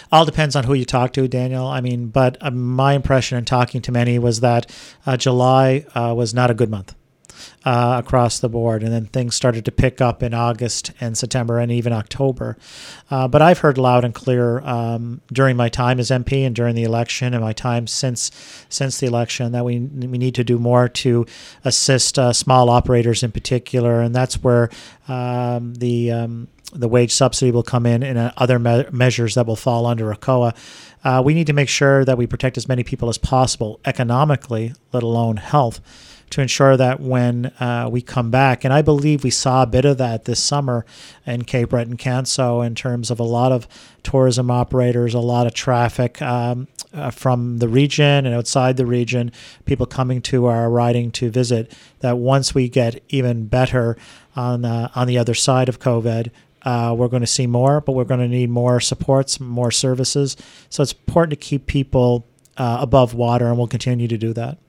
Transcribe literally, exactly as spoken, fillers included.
all depends on who you talk to, Daniel. I mean, but uh, my impression in talking to many was that uh, July uh, was not a good month uh, across the board. And then things started to pick up in August and September and even October. Uh, but I've heard loud and clear um, during my time as M P and during the election and my time since since the election that we we need to do more to assist uh, small operators in particular. And that's where um, the um, the wage subsidy will come in and uh, other me- measures that will fall under A C O A. Uh, we need to make sure that we protect as many people as possible economically, let alone health, to ensure that when uh, we come back, and I believe we saw a bit of that this summer in Cape Breton Canso in terms of a lot of tourism operators, a lot of traffic um, uh, from the region and outside the region, people coming to our riding to visit, that once we get even better on, uh, on the other side of COVID, Uh, we're going to see more, but we're going to need more supports, more services. So it's important to keep people uh, above water, and we'll continue to do that.